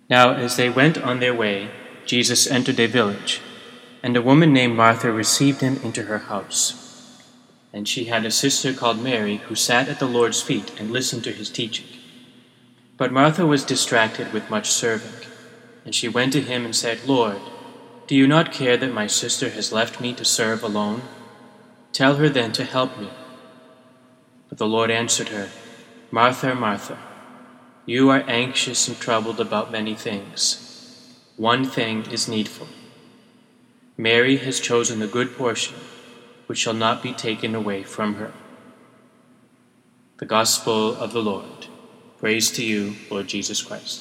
Now as they went on their way, Jesus entered a village, and a woman named Martha received him into her house. And she had a sister called Mary, who sat at the Lord's feet and listened to his teaching. But Martha was distracted with much serving, and she went to him and said, "Lord, do you not care that my sister has left me to serve alone? Tell her then to help me." But the Lord answered her, "Martha, Martha, you are anxious and troubled about many things. One thing is needful. Mary has chosen the good portion, which shall not be taken away from her." The Gospel of the Lord. Praise to you, Lord Jesus Christ.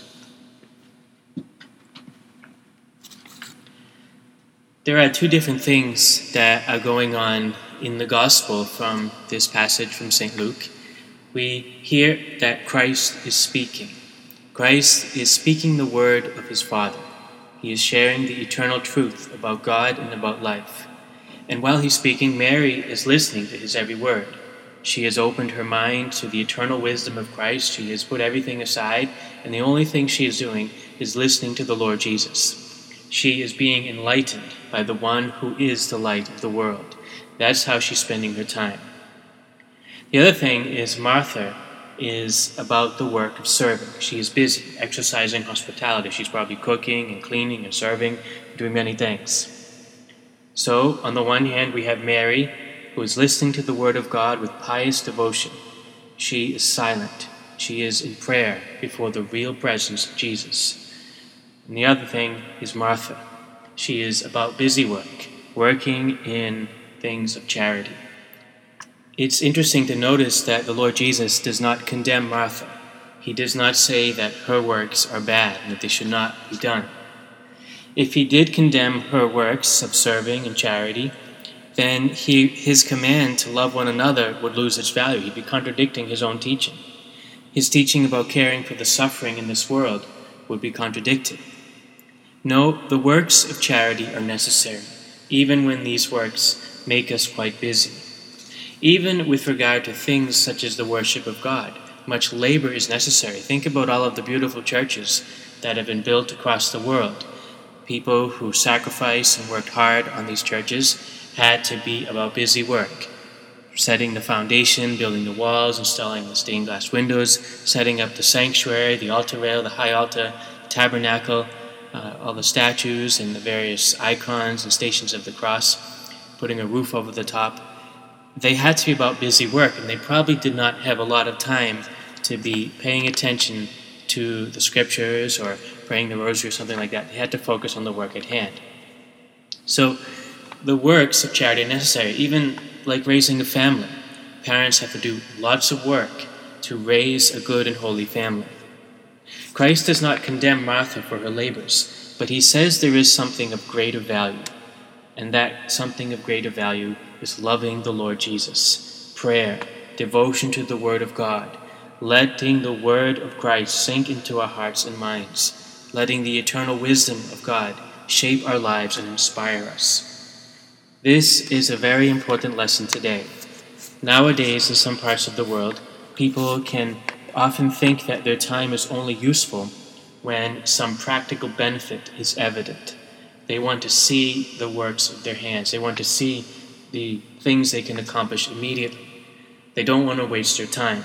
There are two different things that are going on in the Gospel from this passage from St. Luke. We hear that Christ is speaking. Christ is speaking the word of his Father. He is sharing the eternal truth about God and about life. And while he's speaking, Mary is listening to his every word. She has opened her mind to the eternal wisdom of Christ. She has put everything aside, and the only thing she is doing is listening to the Lord Jesus. She is being enlightened by the one who is the light of the world. That's how she's spending her time. The other thing is Martha is about the work of serving. She is busy exercising hospitality. She's probably cooking and cleaning and serving, doing many things. So, on the one hand, we have Mary, who is listening to the word of God with pious devotion. She is silent. She is in prayer before the real presence of Jesus. And the other thing is Martha. She is about busy work, working in things of charity. It's interesting to notice that the Lord Jesus does not condemn Martha. He does not say that her works are bad and that they should not be done. If he did condemn her works of serving and charity, then his command to love one another would lose its value. He'd be contradicting his own teaching. His teaching about caring for the suffering in this world would be contradicted. No, the works of charity are necessary, even when these works make us quite busy. Even with regard to things such as the worship of God, much labor is necessary. Think about all of the beautiful churches that have been built across the world. People who sacrificed and worked hard on these churches had to be about busy work. Setting the foundation, building the walls, installing the stained glass windows, setting up the sanctuary, the altar rail, the high altar, tabernacle, all the statues and the various icons and stations of the cross, putting a roof over the top. They had to be about busy work, and they probably did not have a lot of time to be paying attention to the scriptures or praying the rosary or something like that. They had to focus on the work at hand. So the works of charity are necessary, even like raising a family. Parents have to do lots of work to raise a good and holy family. Christ does not condemn Martha for her labors, but he says there is something of greater value, and that something of greater value is loving the Lord Jesus, prayer, devotion to the Word of God, letting the Word of Christ sink into our hearts and minds, letting the eternal wisdom of God shape our lives and inspire us. This is a very important lesson today. Nowadays, in some parts of the world, people can often think that their time is only useful when some practical benefit is evident. They want to see the works of their hands. They want to see the things they can accomplish immediately. They don't want to waste their time.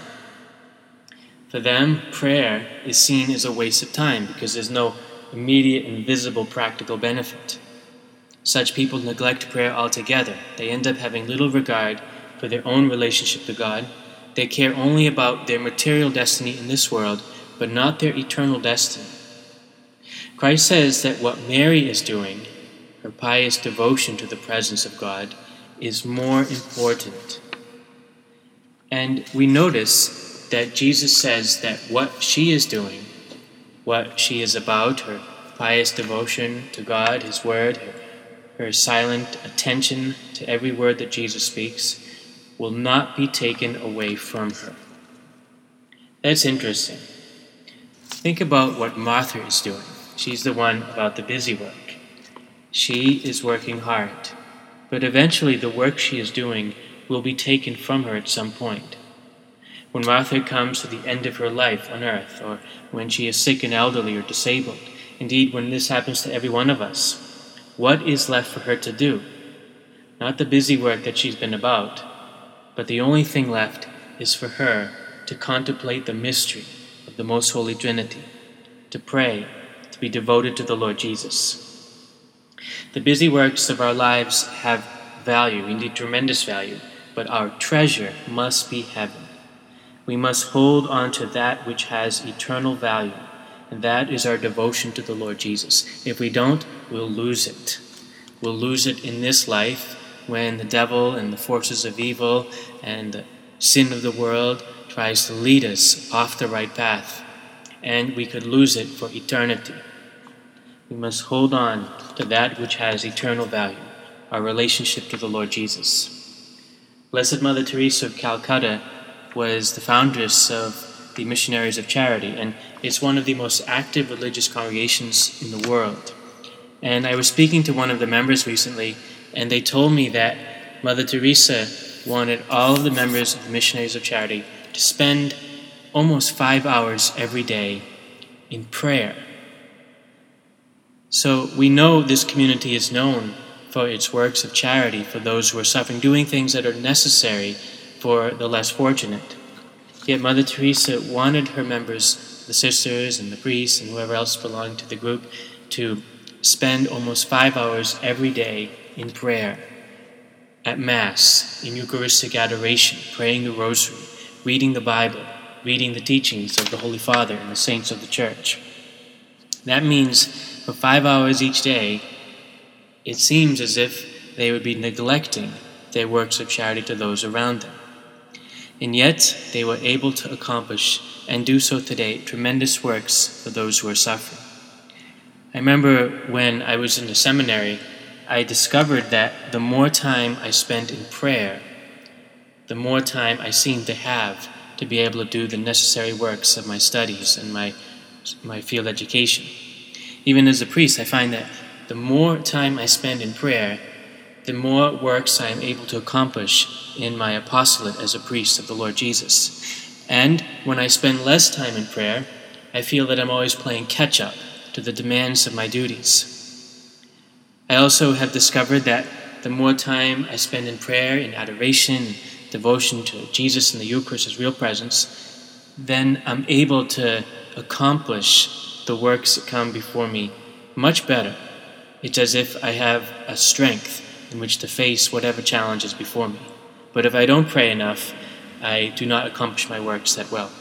For them, prayer is seen as a waste of time because there's no immediate and visible practical benefit. Such people neglect prayer altogether. They end up having little regard for their own relationship to God. They care only about their material destiny in this world, but not their eternal destiny. Christ says that what Mary is doing, her pious devotion to the presence of God, is more important. And we notice that Jesus says that what she is doing, what she is about, her pious devotion to God, His Word, her silent attention to every word that Jesus speaks, will not be taken away from her. That's interesting. Think about what Martha is doing. She's the one about the busy work. She is working hard, but eventually the work she is doing will be taken from her at some point. when Martha comes to the end of her life on earth, or when she is sick and elderly or disabled, indeed when this happens to every one of us, what is left for her to do? Not the busy work that she's been about, but the only thing left is for her to contemplate the mystery of the Most Holy Trinity, to pray, to be devoted to the Lord Jesus. The busy works of our lives have value, indeed tremendous value, but our treasure must be heaven. We must hold on to that which has eternal value, and that is our devotion to the Lord Jesus. If we don't, we'll lose it. We'll lose it in this life when the devil and the forces of evil and the sin of the world tries to lead us off the right path, and we could lose it for eternity. We must hold on to that which has eternal value, our relationship to the Lord Jesus. Blessed Mother Teresa of Calcutta was the foundress of the Missionaries of Charity, and it's one of the most active religious congregations in the world. And I was speaking to one of the members recently, and they told me that Mother Teresa wanted all of the members of the Missionaries of Charity to spend almost 5 hours every day in prayer. So we know this community is known for its works of charity for those who are suffering, doing things that are necessary for the less fortunate. Yet Mother Teresa wanted her members, the sisters and the priests and whoever else belonged to the group, to spend almost 5 hours every day in prayer, at Mass, in Eucharistic adoration, praying the Rosary, reading the Bible, reading the teachings of the Holy Father and the saints of the Church. That means for 5 hours each day, it seems as if they would be neglecting their works of charity to those around them. And yet, they were able to accomplish, and do so today, tremendous works for those who are suffering. I remember when I was in the seminary, I discovered that the more time I spent in prayer, the more time I seemed to have to be able to do the necessary works of my studies and my field education. Even as a priest, I find that the more time I spend in prayer, the more works I am able to accomplish in my apostolate as a priest of the Lord Jesus. And when I spend less time in prayer, I feel that I'm always playing catch-up to the demands of my duties. I also have discovered that the more time I spend in prayer, in adoration, devotion to Jesus and the Eucharist as real presence, then I'm able to accomplish the works that come before me much better. It's as if I have a strength in which to face whatever challenge is before me. But if I don't pray enough, I do not accomplish my works that well.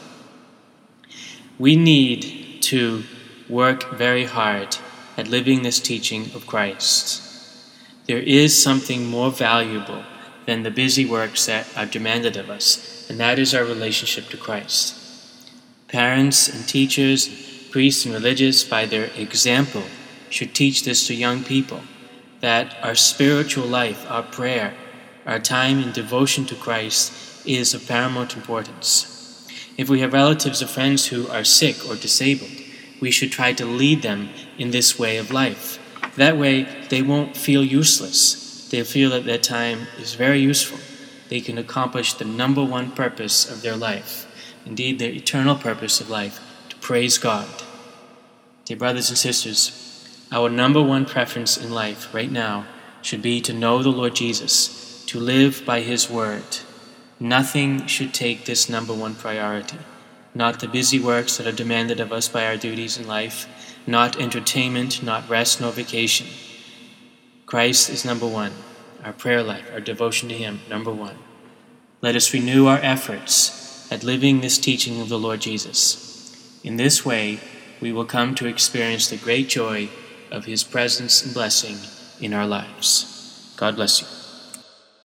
We need to work very hard at living this teaching of Christ. There is something more valuable than the busy works that are demanded of us, and that is our relationship to Christ. Parents and teachers, priests and religious, by their example, should teach this to young people, that our spiritual life, our prayer, our time in devotion to Christ is of paramount importance. If we have relatives or friends who are sick or disabled, we should try to lead them in this way of life. That way, they won't feel useless. They'll feel that their time is very useful. They can accomplish the number one purpose of their life, indeed their eternal purpose of life, to praise God. Dear brothers and sisters, our number one preference in life right now should be to know the Lord Jesus, to live by His word. Nothing should take this number one priority. Not the busy works that are demanded of us by our duties in life, not entertainment, not rest, nor vacation. Christ is number one. Our prayer life, our devotion to Him, number one. Let us renew our efforts at living this teaching of the Lord Jesus. In this way, we will come to experience the great joy of His presence and blessing in our lives. God bless you.